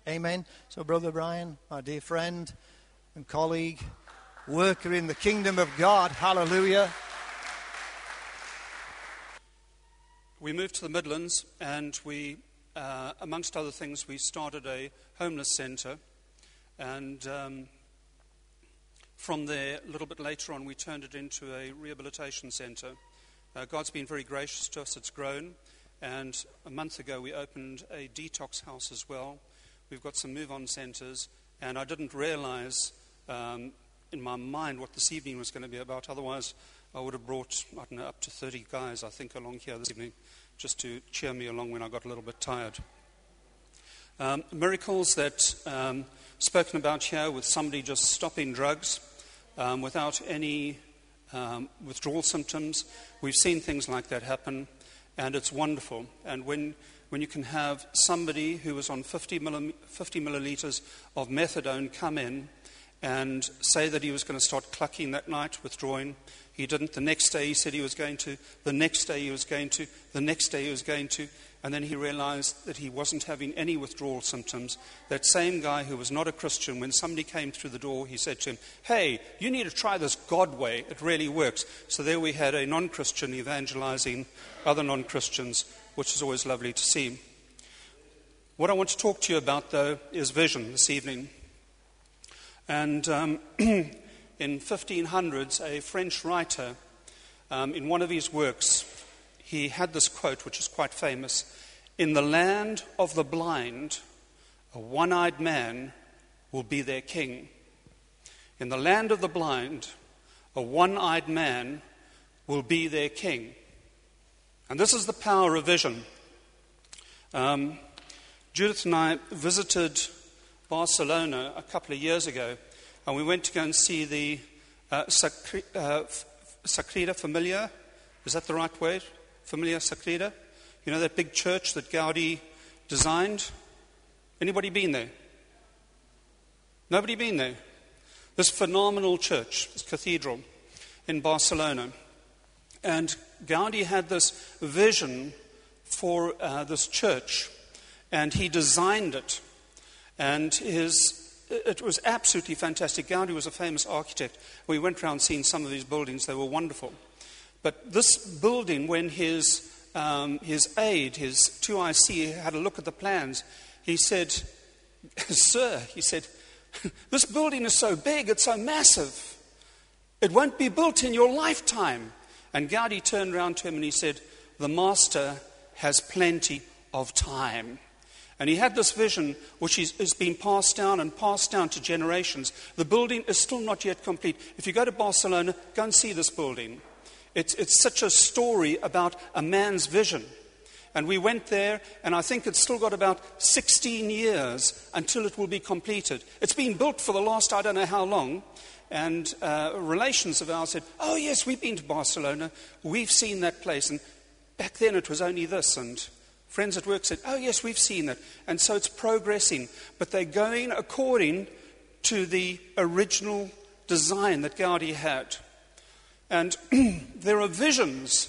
Amen. So, Brother Brian, my dear friend and colleague, worker in the kingdom of God, hallelujah. We moved to the Midlands and we, amongst other things, we started a homeless centre. And from there, a little bit later on, we turned it into a rehabilitation centre. God's been very gracious to us. It's grown. And a month ago, we opened a detox house as well. We've got some move-on centres. And I didn't realise in my mind what this evening was going to be about. Otherwise, I would have brought, I don't know, up to 30 guys, I think, along here this evening, just to cheer me along when I got a little bit tired. Miracles that spoken about here with somebody just stopping drugs without any withdrawal symptoms. We've seen things like that happen, and it's wonderful. And when you can have somebody who was on 50 millilitres of methadone come in and say that he was going to start clucking that night, withdrawing. He didn't. The next day he said he was going to. The next day he was going to. The next day he was going to. And then he realized that he wasn't having any withdrawal symptoms. That same guy who was not a Christian, when somebody came through the door, he said to him, "Hey, you need to try this God way. It really works." So there we had a non-Christian evangelizing other non-Christians, which is always lovely to see. What I want to talk to you about, though, is vision this evening. And in 1500s, a French writer, in one of his works, he had this quote, which is quite famous. "In the land of the blind, a one-eyed man will be their king." In the land of the blind, a one-eyed man will be their king. And this is the power of vision. Judith and I visited Barcelona a couple of years ago, and we went to go and see the Sagrada Familia. Is that the right word? Familia Sagrada? You know that big church that Gaudi designed? Anybody been there? Nobody been there? This phenomenal church, this cathedral in Barcelona. And Gaudi had this vision for this church, and he designed it. And it was absolutely fantastic. Gaudi was a famous architect. We went around seeing some of these buildings. They were wonderful. But this building, when his aide, his 2IC, had a look at the plans, he said, "Sir," he said, "this building is so big, it's so massive. It won't be built in your lifetime." And Gaudi turned around to him and he said, "The master has plenty of time." And he had this vision which is being passed down to generations. The building is still not yet complete. If you go to Barcelona, go and see this building. It's such a story about a man's vision. And we went there, and I think it's still got about 16 years until it will be completed. It's been built for the last I don't know how long. And relations of ours said, "Oh yes, we've been to Barcelona. We've seen that place. And back then it was only this." And friends at work said, "Oh yes, we've seen it." And so it's progressing. But they're going according to the original design that Gaudi had. And there are visions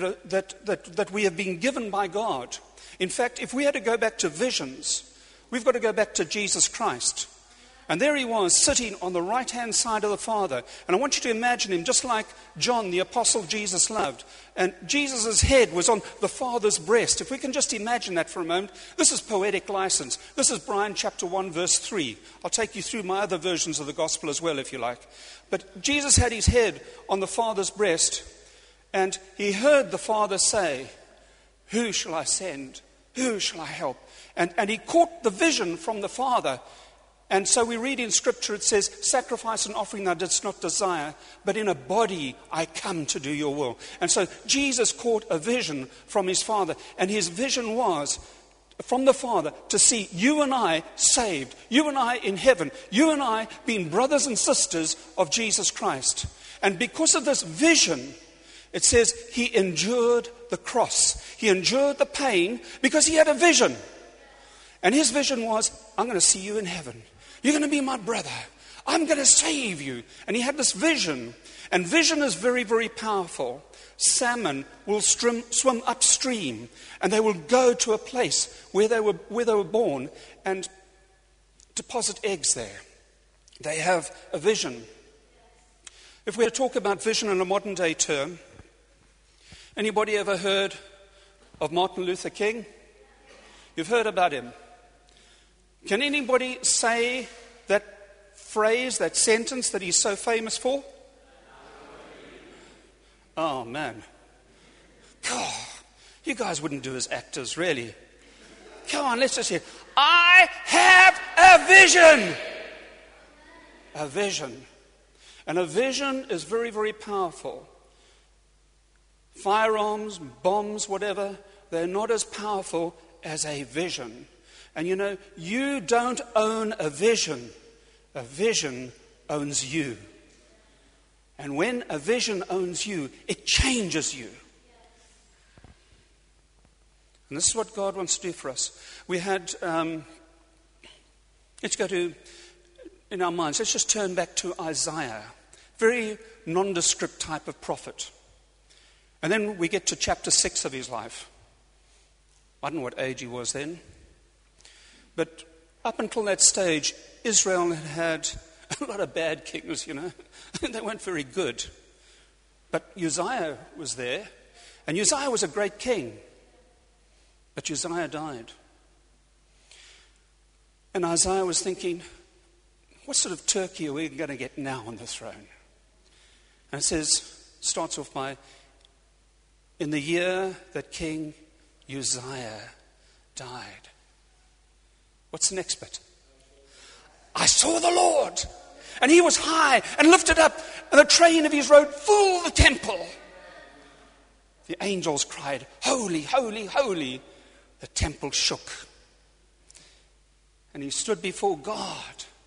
that we have been given by God. In fact, if we had to go back to visions, we've got to go back to Jesus Christ. And there he was, sitting on the right-hand side of the Father. And I want you to imagine him just like John, the apostle Jesus loved. And Jesus' head was on the Father's breast. If we can just imagine that for a moment. This is poetic license. This is Brian chapter 1, verse 3. I'll take you through my other versions of the gospel as well, if you like. But Jesus had his head on the Father's breast. And he heard the Father say, "Who shall I send? Who shall I help?" And he caught the vision from the Father. And so we read in Scripture, it says, "Sacrifice and offering thou didst not desire, but in a body I come to do your will." And so Jesus caught a vision from his Father. And his vision was from the Father to see you and I saved, you and I in heaven, you and I being brothers and sisters of Jesus Christ. And because of this vision, it says he endured the cross. He endured the pain because he had a vision. And his vision was, "I'm going to see you in heaven. You're going to be my brother. I'm going to save you." And he had this vision. And vision is very, very powerful. Salmon will swim upstream, and they will go to a place where they were born. And deposit eggs there. They have a vision. If we're to talk about vision in a modern day term, anybody ever heard of Martin Luther King? You've heard about him. Can anybody say that phrase, that sentence that he's so famous for? Oh, man. God, you guys wouldn't do as actors, really. Come on, let's just hear. I have a vision. A vision. And a vision is very, very powerful. Firearms, bombs, whatever, they're not as powerful as a vision. And you know, you don't own a vision. A vision owns you. And when a vision owns you, it changes you. And this is what God wants to do for us. We had, let's go to, in our minds, let's just turn back to Isaiah. Very nondescript type of prophet. And then we get to chapter 6 of his life. I don't know what age he was then. But up until that stage, Israel had had a lot of bad kings, you know. They weren't very good. But Uzziah was there. And Uzziah was a great king. But Uzziah died. And Isaiah was thinking, what sort of turkey are we going to get now on the throne? And it says, starts off by, in the year that King Uzziah died. What's the next bit? I saw the Lord, and he was high and lifted up, and the train of his robe filled the temple. The angels cried, holy, holy, holy. The temple shook. And he stood before God.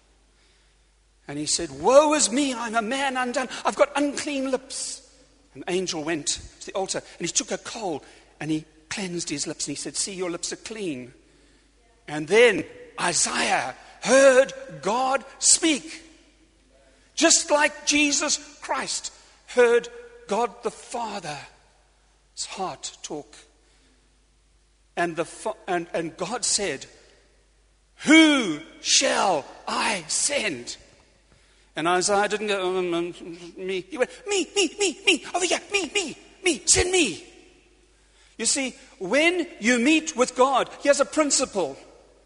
And he said, woe is me, I'm a man undone. I've got unclean lips. An angel went to the altar and he took a coal and he cleansed his lips. And he said, see, your lips are clean. And then Isaiah heard God speak. Just like Jesus Christ heard God the Father's heart talk. And God said, who shall I send? And Isaiah didn't go, me. He went, me, over here, me, send me. You see, when you meet with God, he has a principle.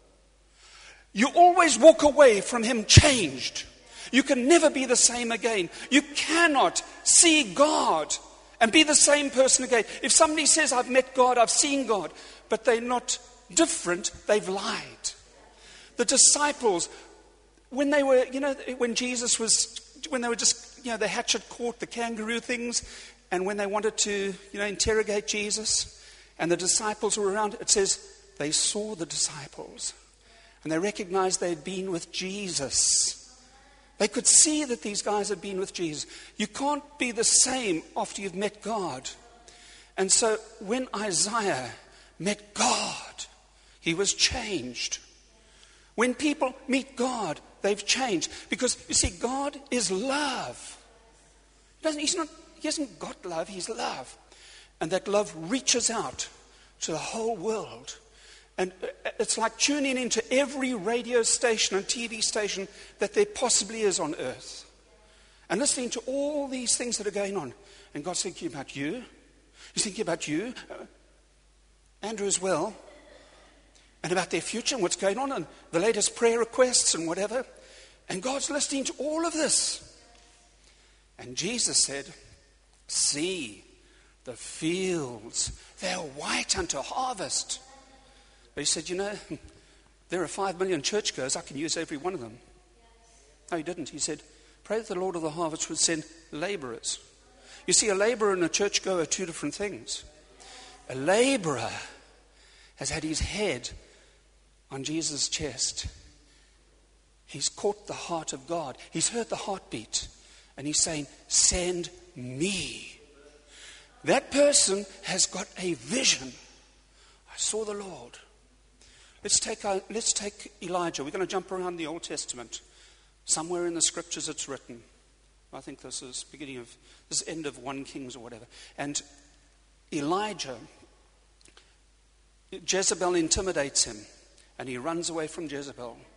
You always walk away from him changed. You can never be the same again. You cannot see God and be the same person again. If somebody says, I've met God, I've seen God, but they're not different, they've lied. The disciples, when they were, when Jesus was, when they were just, the hatchet caught, the kangaroo things, and when they wanted to, interrogate Jesus, and the disciples were around, it says they saw the disciples, and they recognized they had been with Jesus. They could see that these guys had been with Jesus. You can't be the same after you've met God. And so when Isaiah met God, he was changed. When people meet God, they've changed. Because, you see, God is love. He hasn't got love, he's love. And that love reaches out to the whole world. And it's like tuning into every radio station and TV station that there possibly is on earth. And listening to all these things that are going on. And God's thinking about you. He's thinking about you, Andrew as well. And about their future and what's going on and the latest prayer requests and whatever. And God's listening to all of this. And Jesus said, see, the fields, they're white unto harvest. But he said, there are 5 million churchgoers. I can use every one of them. No, he didn't. He said, pray that the Lord of the harvest would send laborers. You see, a laborer and a churchgoer are two different things. A laborer has had his head on Jesus' chest. He's caught the heart of God. He's heard the heartbeat. And he's saying, send me. That person has got a vision. I saw the Lord. Let's take Elijah. We're going to jump around the Old Testament. Somewhere in the scriptures it's written. I think this is end of 1 Kings or whatever. And Elijah, Jezebel intimidates him. And he runs away from Jezebel.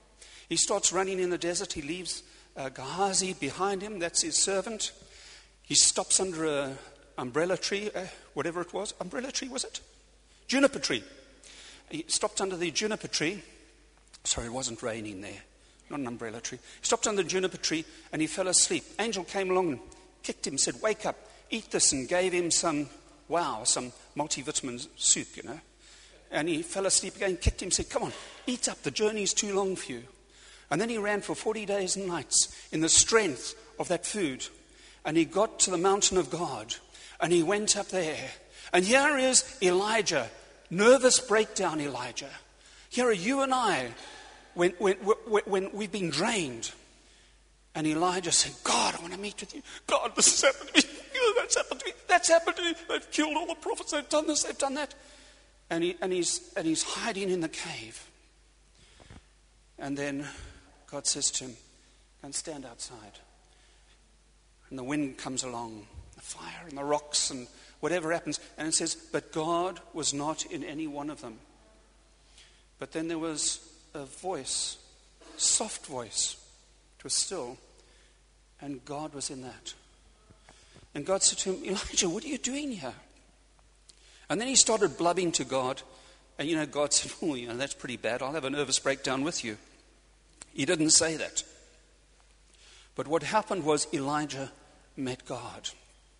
He starts running in the desert. He leaves Gehazi behind him. That's his servant. He stops under an umbrella tree, whatever it was. Umbrella tree, was it? Juniper tree. He stopped under the juniper tree. Sorry, it wasn't raining there. Not an umbrella tree. He stopped under the juniper tree and he fell asleep. Angel came along and kicked him, said, "Wake up, eat this," and gave him some multivitamin soup, And he fell asleep again, kicked him, said, "Come on, eat up, the journey's too long for you." And then he ran for 40 days and nights in the strength of that food. And he got to the mountain of God, and he went up there. And here is Elijah, nervous breakdown Elijah. Here are you and I, when we've been drained. And Elijah said, "God, I want to meet with you. God, this has happened to me. That's happened to me. That's happened to me. They've killed all the prophets. They've done this. They've done that." And he's hiding in the cave. And then God says to him, "Go and stand outside." And the wind comes along, the fire and the rocks and whatever happens. And it says, but God was not in any one of them. But then there was a voice, soft voice. It was still. And God was in that. And God said to him, "Elijah, what are you doing here?" And then he started blubbing to God. And God said, "Oh, that's pretty bad. I'll have a nervous breakdown with you." He didn't say that. But what happened was Elijah met God.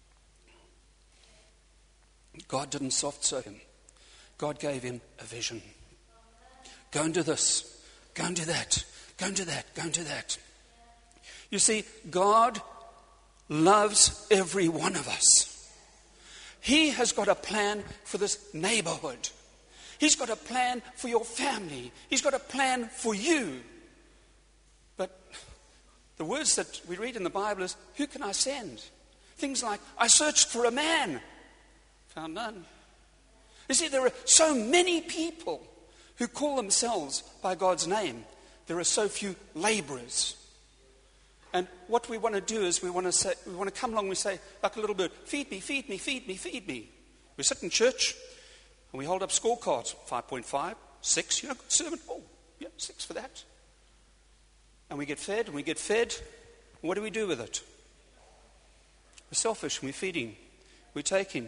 God didn't soft-serve him. God gave him a vision. Go and do this. Go and do that. Go and do that. Go and do that. You see, God loves every one of us. He has got a plan for this neighborhood. He's got a plan for your family. He's got a plan for you. But the words that we read in the Bible is, who can I send? Things like, I searched for a man, found none. You see, there are so many people who call themselves by God's name. There are so few laborers. And what we want to do is we want to come along and we say, like a little bird, feed me, feed me, feed me, feed me. We sit in church and we hold up scorecards, 5.5, 6, good servant, 6 for that. And we get fed and we get fed. What do we do with it? We're selfish and we're feeding. We're taking.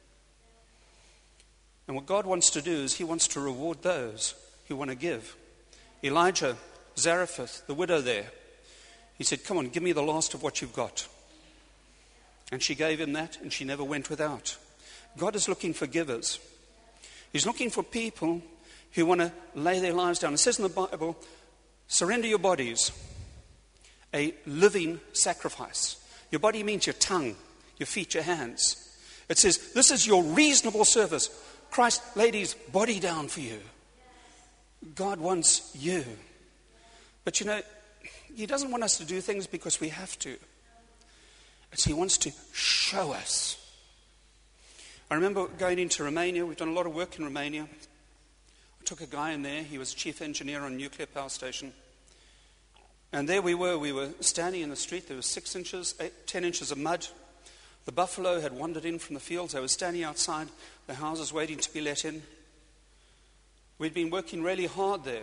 And what God wants to do is he wants to reward those who want to give. Elijah, Zarephath, the widow there, he said, "Come on, give me the last of what you've got." And she gave him that, and she never went without. God is looking for givers. He's looking for people who want to lay their lives down. It says in the Bible, surrender your bodies, a living sacrifice. Your body means your tongue, your feet, your hands. It says, this is your reasonable service. Christ laid his body down for you. God wants you. But he doesn't want us to do things because we have to. He wants to show us. I remember going into Romania. We've done a lot of work in Romania. I took a guy in there. He was chief engineer on a nuclear power station. And there we were standing in the street. There was 6 inches, 10 inches of mud. The buffalo had wandered in from the fields. They were standing outside the houses waiting to be let in. We'd been working really hard there.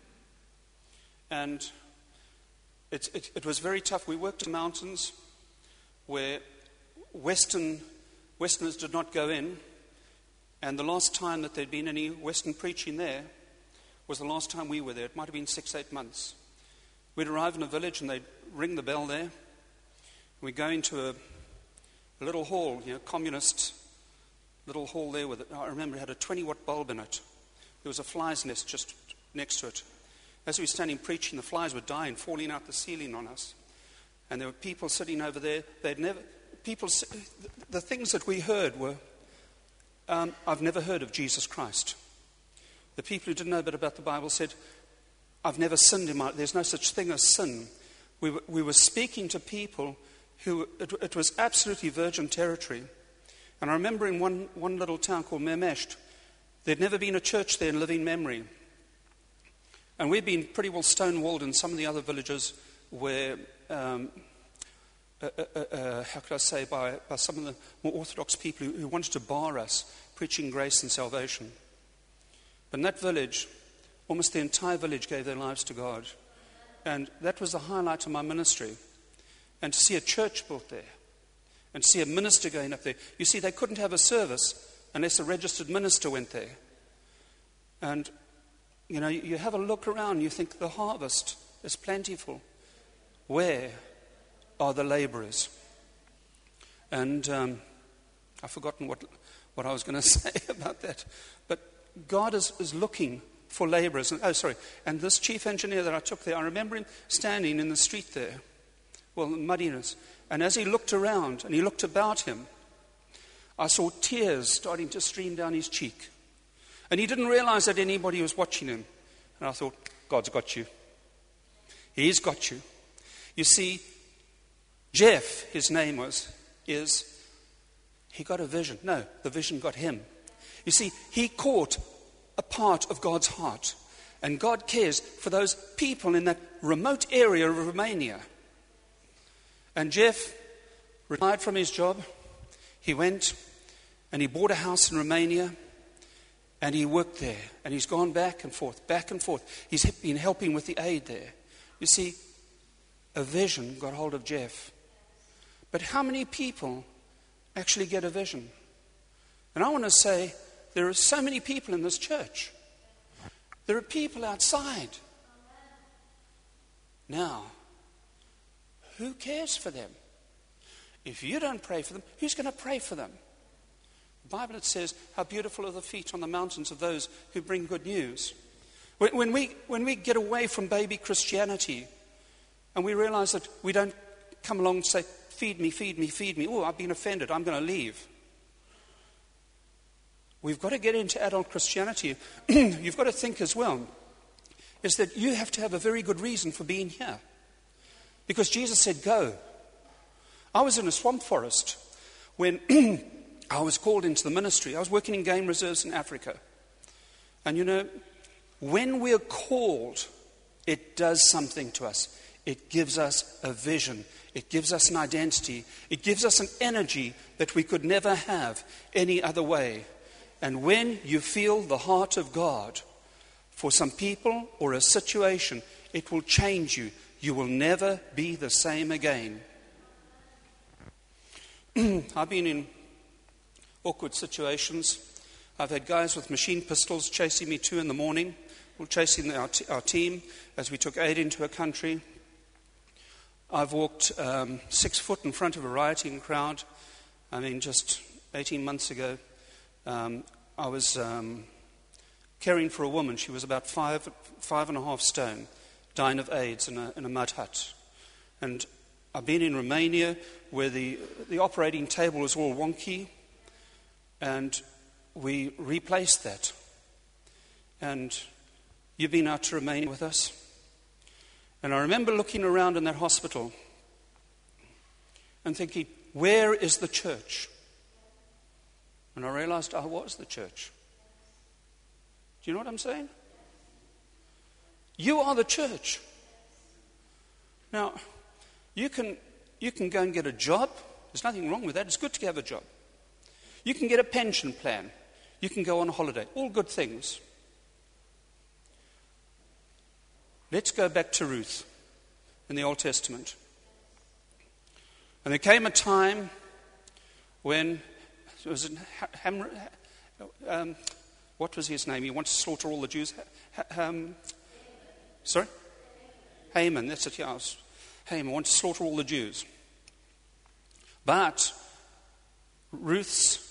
And it was very tough. We worked in mountains where Westerners did not go in. And the last time that there'd been any Western preaching there was the last time we were there. It might have been 6-8 months. We'd arrive in a village and they'd ring the bell there. We'd go into a little hall, communist little hall there with it. I remember it had a 20-watt bulb in it. There was a fly's nest just next to it. As we were standing preaching, the flies were dying, falling out the ceiling on us. And there were people sitting over there. The things that we heard were, I've never heard of Jesus Christ. The people who didn't know a bit about the Bible said, I've never sinned in my life. There's no such thing as sin. We were speaking to people who, it was absolutely virgin territory. And I remember in one little town called Mermesht, there'd never been a church there in living memory. And we'd been pretty well stonewalled in some of the other villages where, how could I say, by some of the more orthodox people who wanted to bar us preaching grace and salvation. But in that village, almost the entire village gave their lives to God. And that was the highlight of my ministry. And to see a church built there, and see a minister going up there. You see, they couldn't have a service unless a registered minister went there. And, you know, you have a look around, you think the harvest is plentiful. Where are the laborers? And I've forgotten what I was going to say about that. But God is looking for laborers. And this chief engineer that I took there, I remember him standing in the street there, well, muddiness. And as he looked around and he looked about him, I saw tears starting to stream down his cheek. And he didn't realize that anybody was watching him. And I thought, God's got you. He's got you. You see, Jeff, his name he got a vision. No, the vision got him. You see, he caught a part of God's heart. And God cares for those people in that remote area of Romania. And Jeff retired from his job. He went and he bought a house in Romania. And he worked there. And he's gone back and forth, back and forth. He's been helping with the aid there. You see, a vision got hold of Jeff. But how many people actually get a vision? And I want to say, there are so many people in this church. There are people outside. Now, who cares for them? If you don't pray for them, who's going to pray for them? The Bible, it says, how beautiful are the feet on the mountains of those who bring good news. When we get away from baby Christianity and we realize that we don't come along and say, feed me, feed me, feed me. Oh, I've been offended. I'm going to leave. We've got to get into adult Christianity. You've got to think as well, is that you have to have a very good reason for being here. Because Jesus said, go. I was in a swamp forest when I was called into the ministry. I was working in game reserves in Africa. And you know, when we're called, it does something to us. It gives us a vision. It gives us an identity. It gives us an energy that we could never have any other way. And when you feel the heart of God for some people or a situation, it will change you. You will never be the same again. I've been in awkward situations. I've had guys with machine pistols chasing me 2 a.m, or chasing our team as we took aid into a country. I've walked 6 foot in front of a rioting crowd. I mean, just 18 months ago, I was caring for a woman. She was about 5.5 stone, dying of AIDS in a mud hut. And I've been in Romania where the operating table was all wonky, and we replaced that. And you've been out to Romania with us. And I remember looking around in that hospital and thinking, where is the church? And I realized I was the church. Do you know what I'm saying? You are the church. Now, you can go and get a job. There's nothing wrong with that. It's good to have a job. You can get a pension plan. You can go on holiday. All good things. Let's go back to Ruth in the Old Testament. And there came a time when it was what was his name? He wanted to slaughter all the Jews. Sorry? Haman. That's it. Yeah, Haman wanted to slaughter all the Jews. But Ruth's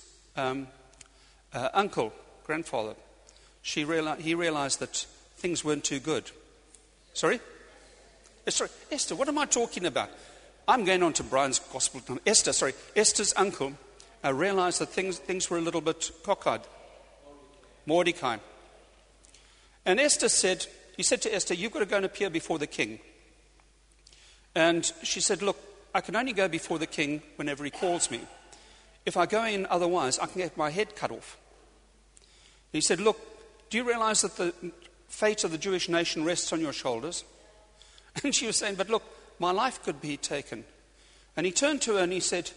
grandfather, he realized that things weren't too good. Sorry? Esther, what am I talking about? I'm going on to Brian's gospel. Esther's uncle realized that things were a little bit cockeyed. Mordecai. And he said to Esther, you've got to go and appear before the king. And she said, look, I can only go before the king whenever he calls me. If I go in otherwise, I can get my head cut off. And he said, look, do you realize that the fate of the Jewish nation rests on your shoulders? And she was saying, but look, my life could be taken. And he turned to her and he said,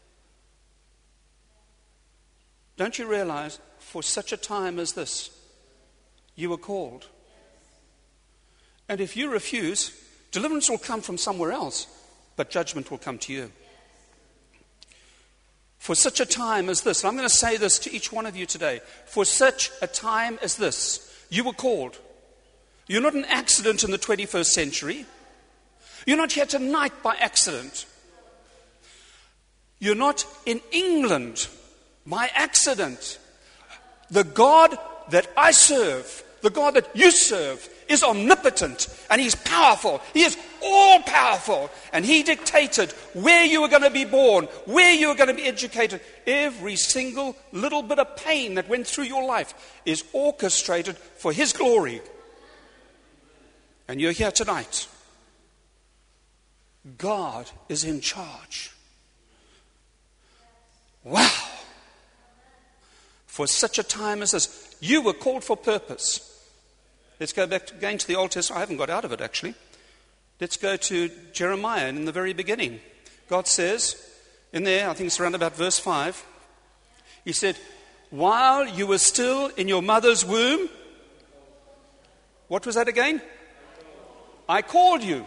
don't you realize for such a time as this, you were called? And if you refuse, Deliverance will come from somewhere else, but judgment will come to you. For such a time as this, and I'm going to say this to each one of you today, for such a time as this, you were called. You're not an accident in the 21st century. You're not here tonight by accident. You're not in England by accident. The God that I serve, the God that you serve, is omnipotent and He's powerful. He is all powerful. And He dictated where you were going to be born, where you were going to be educated. Every single little bit of pain that went through your life is orchestrated for His glory. And you're here tonight. God is in charge. Wow. For such a time as this, you were called for purpose. Let's go back again to the Old Testament. I haven't got out of it, actually. Let's go to Jeremiah in the very beginning. God says, in there, I think it's around about verse 5, He said, while you were still in your mother's womb, what was that again? I called you.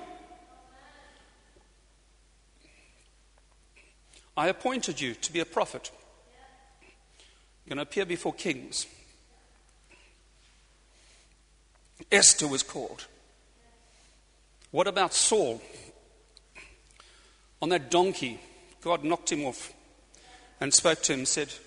I appointed you to be a prophet. You're going to appear before kings. Esther was called. What about Saul? On that donkey, God knocked him off and spoke to him and said,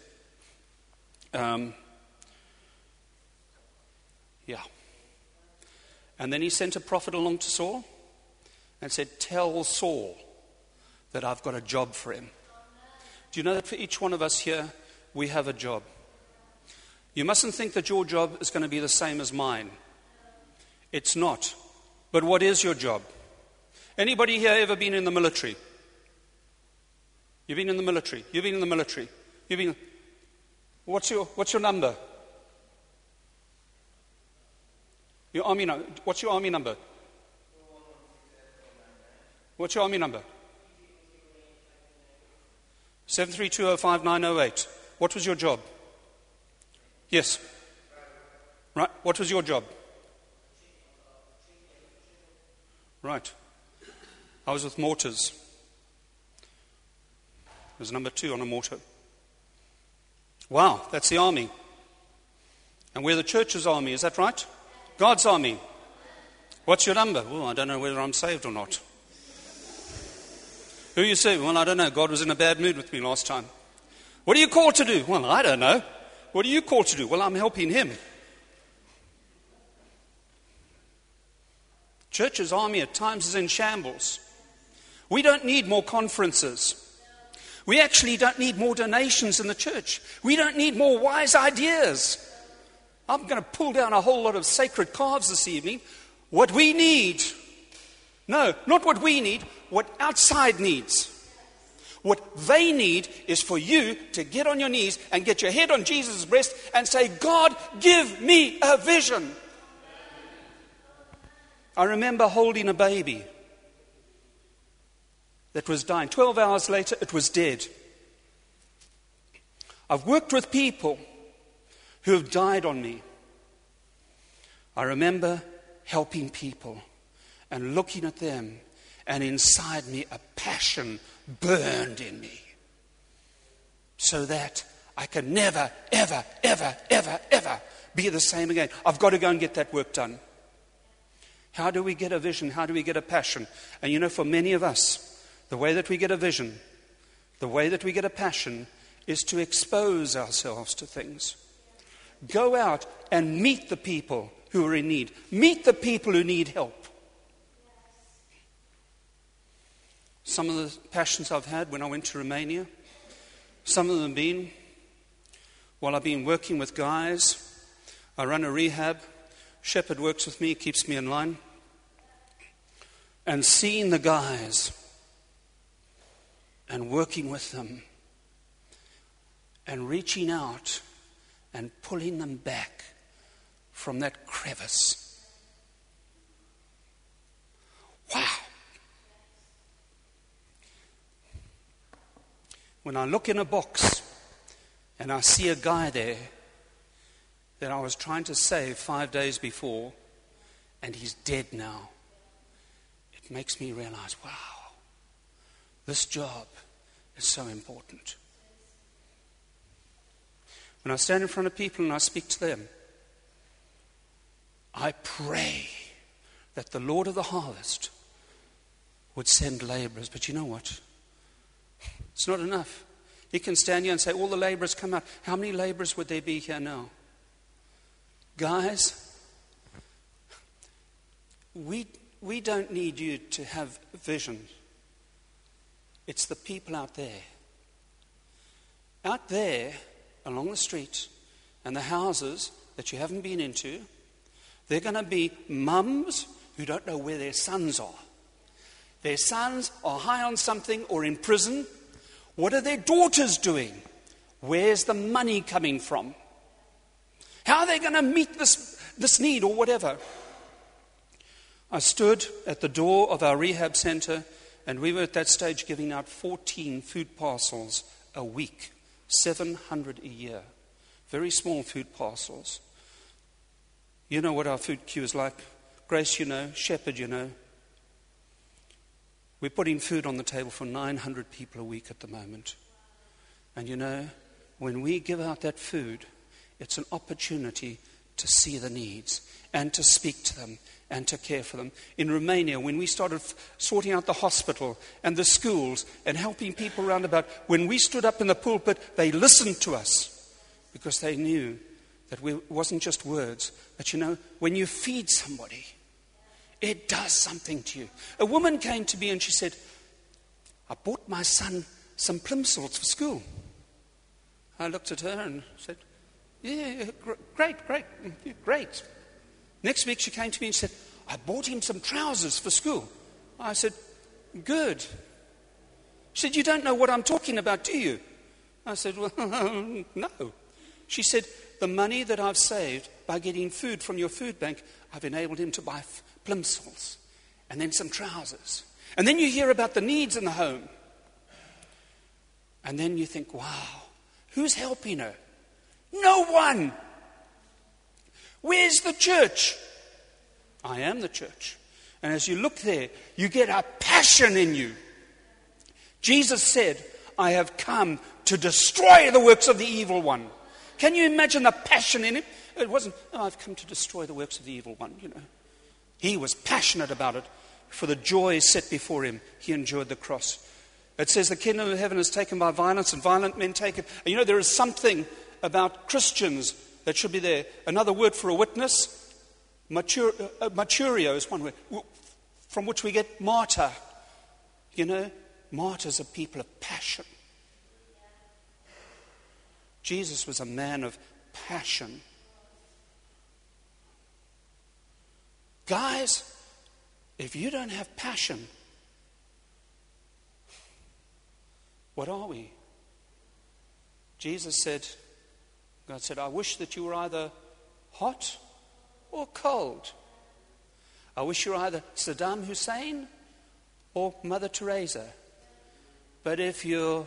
yeah. And then He sent a prophet along to Saul and said, tell Saul that I've got a job for him. Do you know that for each one of us here, we have a job? You mustn't think that your job is going to be the same as mine. It's not. But what is your job? Anybody here ever been in the military? You've been in the military. You've been in the military. You've been. What's your number? Your army number. What's your army number? What's your army number? 73205-908. What was your job? Yes. Right. What was your job? Right. I was with mortars. I was number 2 on a mortar. Wow, that's the army. And we're the church's army, is that right? God's army. What's your number? Oh, I don't know whether I'm saved or not. Who are you saved? Well, I don't know. God was in a bad mood with me last time. What are you called to do? Well, I don't know. What are you called to do? Well, I'm helping Him. Church's army at times is in shambles. We don't need more conferences. We actually don't need more donations in the church. We don't need more wise ideas. I'm going to pull down a whole lot of sacred calves this evening. What we need, no, not what we need, what outside needs. What they need is for you to get on your knees and get your head on Jesus' breast and say, God, give me a vision. I remember holding a baby that was dying. 12 hours later, it was dead. I've worked with people who have died on me. I remember helping people and looking at them, and inside me a passion burned in me so that I can never, ever, ever, ever, ever be the same again. I've got to go and get that work done. How do we get a vision? How do we get a passion? And you know, for many of us, the way that we get a vision, the way that we get a passion is to expose ourselves to things. Go out and meet the people who are in need. Meet the people who need help. Some of the passions I've had when I went to Romania, some of them have been while I've been working with guys. I run a rehab. Shepherd works with me, keeps me in line. And seeing the guys and working with them and reaching out and pulling them back from that crevice. Wow. When I look in a box and I see a guy there that I was trying to save 5 days before and he's dead now, it it makes me realize, wow, this job is so important. When I stand in front of people and I speak to them, I pray that the Lord of the harvest would send laborers. But you know what? It's not enough. He can stand here and say, all the laborers come out. How many laborers would there be here now? Guys, we don't need you to have vision. It's the people out there. Out there, along the street, and the houses that you haven't been into, they're going to be mums who don't know where their sons are. Their sons are high on something or in prison. What are their daughters doing? Where's the money coming from? How are they going to meet this need or whatever? I stood at the door of our rehab center, and we were at that stage giving out 14 food parcels a week, 700 a year. Very small food parcels. You know what our food queue is like. Grace, you know. Shepherd, you know. We're putting food on the table for 900 people a week at the moment. And you know, when we give out that food, it's an opportunity to see the needs and to speak to them and to care for them. In Romania, when we started sorting out the hospital and the schools and helping people around about, when we stood up in the pulpit, they listened to us because they knew that it wasn't just words. But you know, when you feed somebody, it does something to you. A woman came to me and she said, I bought my son some plimsolls for school. I looked at her and said, yeah, great. Next week she came to me and said, I bought him some trousers for school. I said, good. She said, you don't know what I'm talking about, do you? I said, well, no. She said, the money that I've saved by getting food from your food bank, I've enabled him to buy plimsolls and then some trousers. And then you hear about the needs in the home. And then you think, wow, who's helping her? No one. Where's the church? I am the church. And as you look there, you get a passion in you. Jesus said, I have come to destroy the works of the evil one. Can you imagine the passion in him? It wasn't, oh, I've come to destroy the works of the evil one, you know. He was passionate about it. For the joy set before him, he endured the cross. It says the kingdom of heaven is taken by violence, and violent men take it. And you know, there is something about Christians that should be there. Another word for a witness, martyrio is one word, from which we get martyr. You know, martyrs are people of passion. Jesus was a man of passion. Guys, if you don't have passion, what are we? Jesus said, God said, I wish that you were either hot or cold. I wish you were either Saddam Hussein or Mother Teresa. But if you're...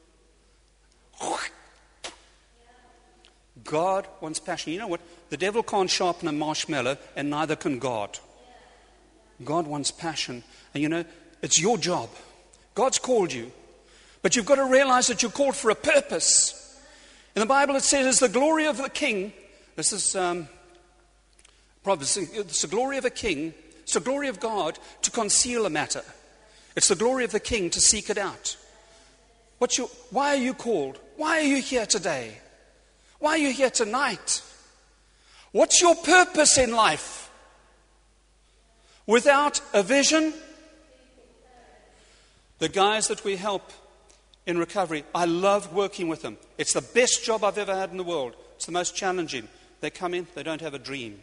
God wants passion. You know what? The devil can't sharpen a marshmallow, and neither can God. God wants passion. And you know, it's your job. God's called you. But you've got to realize that you're called for a purpose. In the Bible it says, it's the glory of the king. This is Proverbs. It's the glory of a king. It's the glory of God to conceal a matter. It's the glory of the king to seek it out. Why are you called? Why are you here today? Why are you here tonight? What's your purpose in life? Without a vision, the guys that we help in recovery, I love working with them. It's the best job I've ever had in the world. It's the most challenging. They come in, they don't have a dream.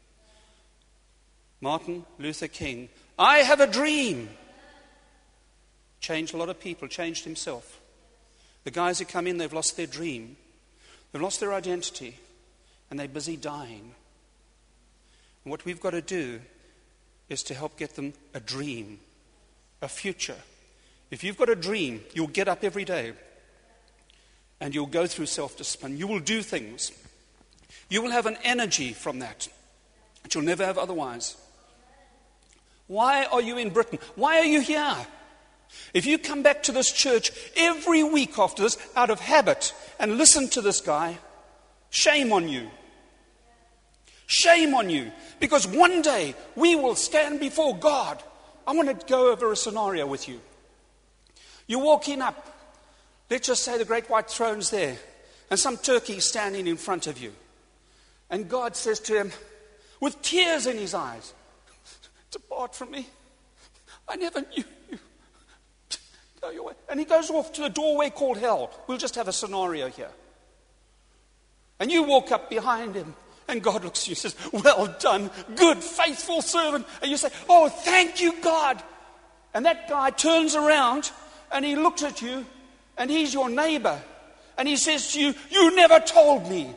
Martin Luther King, I have a dream. Changed a lot of people, changed himself. The guys who come in, they've lost their dream. They've lost their identity, and they're busy dying. And what we've got to do is to help get them a dream, a future. If you've got a dream, you'll get up every day, and you'll go through self-discipline. You will do things. You will have an energy from that you'll never have otherwise. Why are you in Britain? Why are you here? If you come back to this church every week after this out of habit and listen to this guy, shame on you. Shame on you. Because one day we will stand before God. I want to go over a scenario with you. You're walking up. Let's just say the great white throne's there. And some turkey is standing in front of you. And God says to him, with tears in his eyes, depart from me. I never knew you. Go your way. And he goes off to the doorway called hell. We'll just have a scenario here. And you walk up behind him. And God looks at you and says, well done, good, faithful servant. And you say, oh, thank you, God. And that guy turns around and he looks at you and he's your neighbor. And he says to you, you never told me.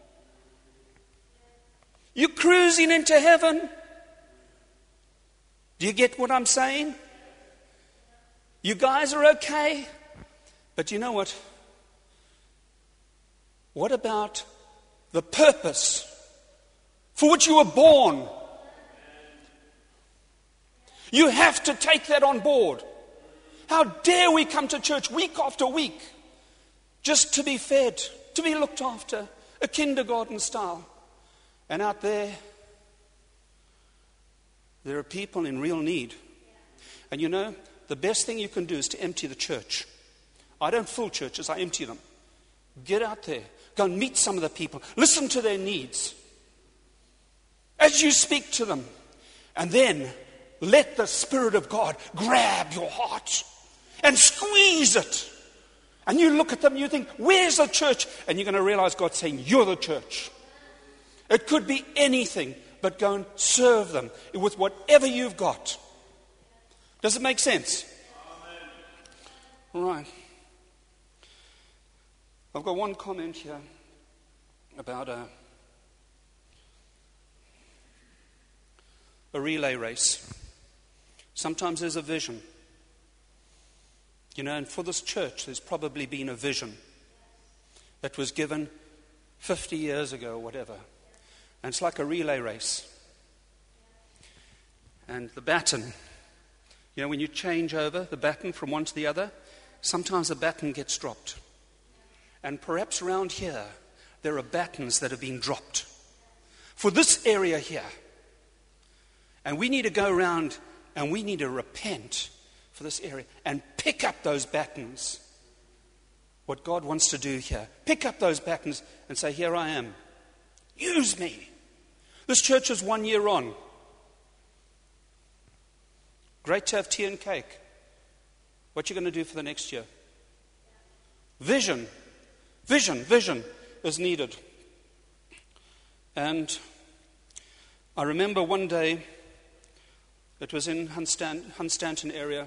You're cruising into heaven. Do you get what I'm saying? You guys are okay. But you know what? What about the purpose for which you were born? You have to take that on board. How dare we come to church week after week just to be fed, to be looked after, a kindergarten style. And out there are people in real need. And you know, the best thing you can do is to empty the church. I don't fill churches, I empty them. Get out there. Go and meet some of the people. Listen to their needs. As you speak to them. And then let the Spirit of God grab your heart and squeeze it. And you look at them and you think, where's the church? And you're going to realize God's saying, you're the church. It could be anything, but go and serve them with whatever you've got. Does it make sense? All right. I've got one comment here about a relay race. Sometimes there's a vision. You know, and for this church, there's probably been a vision that was given 50 years ago or whatever. And it's like a relay race. And the baton, you know, when you change over the baton from one to the other, sometimes the baton gets dropped. And perhaps around here, there are batons that have been dropped for this area here. And we need to go around and we need to repent for this area and pick up those batons. What God wants to do here. Pick up those batons and say, here I am. Use me. This church is 1 year on. Great to have tea and cake. What you going to do for the next year? Vision is needed. And I remember one day, it was in Hunstanton area.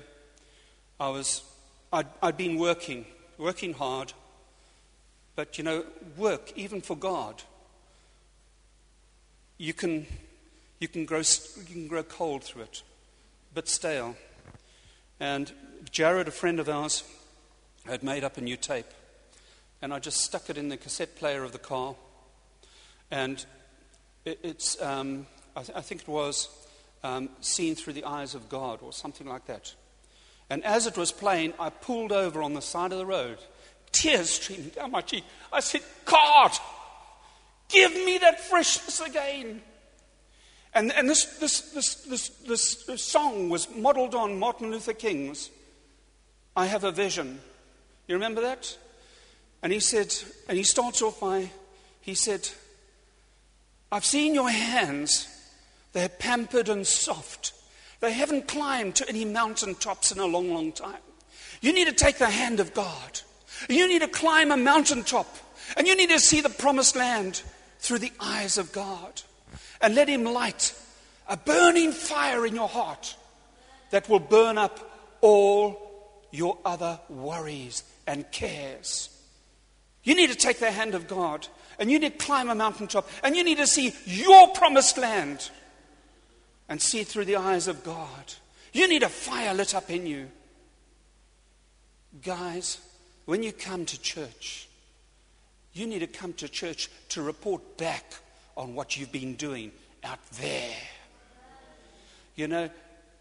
I'd been working hard, but you know, work even for God. You can grow cold through it, a bit stale. And Jared, a friend of ours, had made up a new tape, and I just stuck it in the cassette player of the car, and it's I think it was Seen Through the Eyes of God or something like that. And as it was playing, I pulled over on the side of the road, tears streaming down my cheek. I said, God, give me that freshness again. And this song was modeled on Martin Luther King's I Have a Vision. You remember that? And he said, and he starts off by, he said, I've seen your hands. They're pampered and soft. They haven't climbed to any mountaintops in a long, long time. You need to take the hand of God. You need to climb a mountaintop. And you need to see the promised land through the eyes of God. And let Him light a burning fire in your heart that will burn up all your other worries and cares. You need to take the hand of God. And you need to climb a mountaintop. And you need to see your promised land. And see it through the eyes of God. You need a fire lit up in you. Guys, when you come to church, you need to come to church to report back on what you've been doing out there. You know,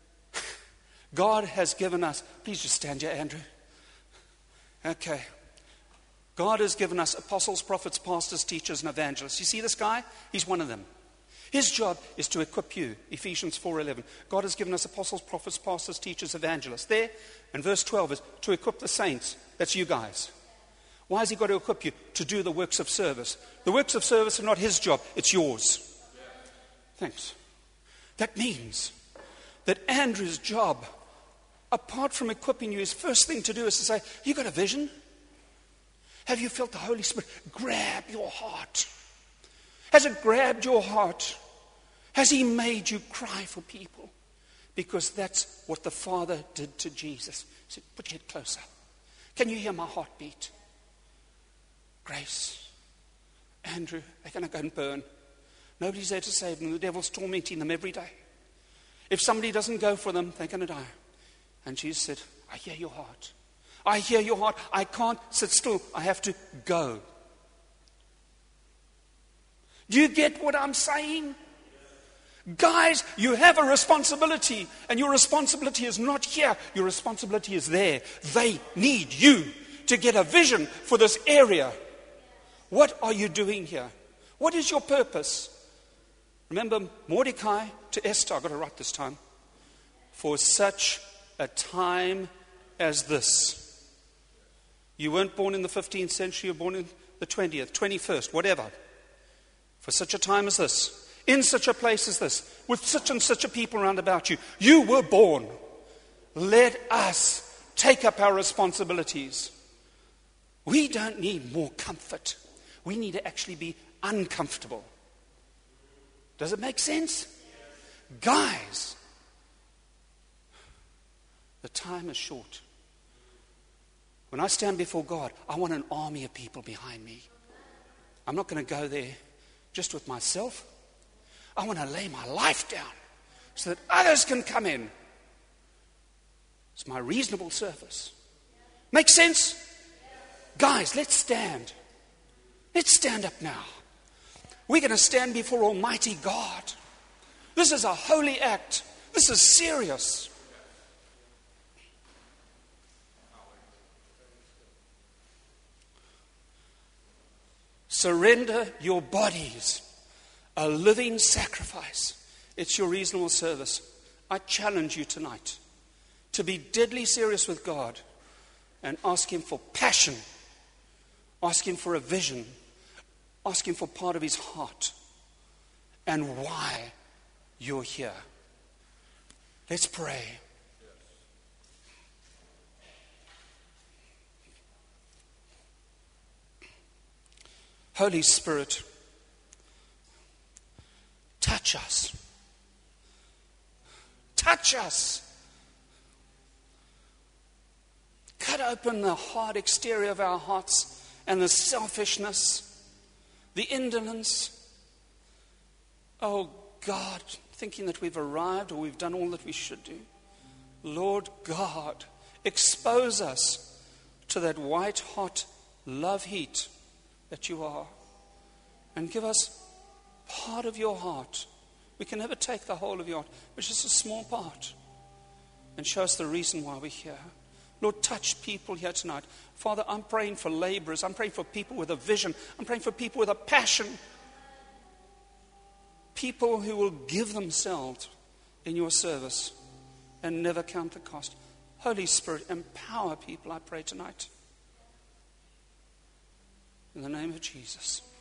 God has given us, please just stand here, Andrew. Okay. God has given us apostles, prophets, pastors, teachers, and evangelists. You see this guy? He's one of them. His job is to equip you. Ephesians 4:11. God has given us apostles, prophets, pastors, teachers, evangelists. There, and verse 12 is to equip the saints. That's you guys. Why has he got to equip you? To do the works of service. The works of service are not his job, it's yours. Thanks. That means that Andrew's job, apart from equipping you, his first thing to do is to say, you got a vision? Have you felt the Holy Spirit grab your heart? Has it grabbed your heart? Has he made you cry for people? Because that's what the Father did to Jesus. He said, put your head closer. Can you hear my heartbeat? Grace, Andrew, they're going to go and burn. Nobody's there to save them. The devil's tormenting them every day. If somebody doesn't go for them, they're going to die. And Jesus said, I hear your heart. I hear your heart. I can't sit still. I have to go. Do you get what I'm saying? Guys, you have a responsibility. And your responsibility is not here. Your responsibility is there. They need you to get a vision for this area. What are you doing here? What is your purpose? Remember Mordecai to Esther. I've got to write this time. For such a time as this. You weren't born in the 15th century. You were born in the 20th, 21st, whatever. For such a time as this. In such a place as this. With such and such a people around about you. You were born. Let us take up our responsibilities. We don't need more comfort. We need to actually be uncomfortable. Does it make sense? Guys, the time is short. When I stand before God, I want an army of people behind me. I'm not going to go there just with myself. I want to lay my life down so that others can come in. It's my reasonable service. Make sense? Guys, let's stand. Let's stand up now. We're going to stand before Almighty God. This is a holy act. This is serious. Surrender your bodies, a living sacrifice. It's your reasonable service. I challenge you tonight to be deadly serious with God and ask Him for passion. Ask Him for a vision. Ask Him for part of His heart and why you're here. Let's pray. Holy Spirit, touch us. Touch us. Cut open the hard exterior of our hearts and the selfishness, the indolence. Oh God, thinking that we've arrived or we've done all that we should do. Lord God, expose us to that white hot love heat that you are. And give us part of your heart. We can never take the whole of your heart, but just a small part. And show us the reason why we're here. Lord, touch people here tonight. Father, I'm praying for laborers. I'm praying for people with a vision. I'm praying for people with a passion. People who will give themselves in your service and never count the cost. Holy Spirit, empower people, I pray tonight. In the name of Jesus.